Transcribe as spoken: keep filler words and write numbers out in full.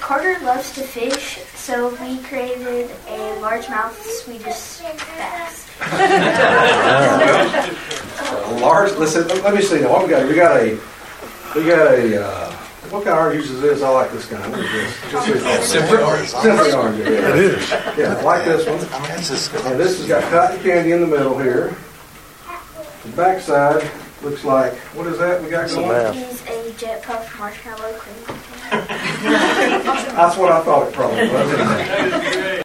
Carter loves to fish, so we created a largemouth Swedish bass. uh, large. Listen, let me see now. What we got? We got a. We got a. Uh, what kind of orange is this? I like this kind. What is this? Just Simply orange. Simply orange. Yeah, it is. Yeah, I like this one. And this has got cotton candy in the middle here. The backside looks like, what is that we got going? He's a jet puff marshmallow cream. That's what I thought it probably was.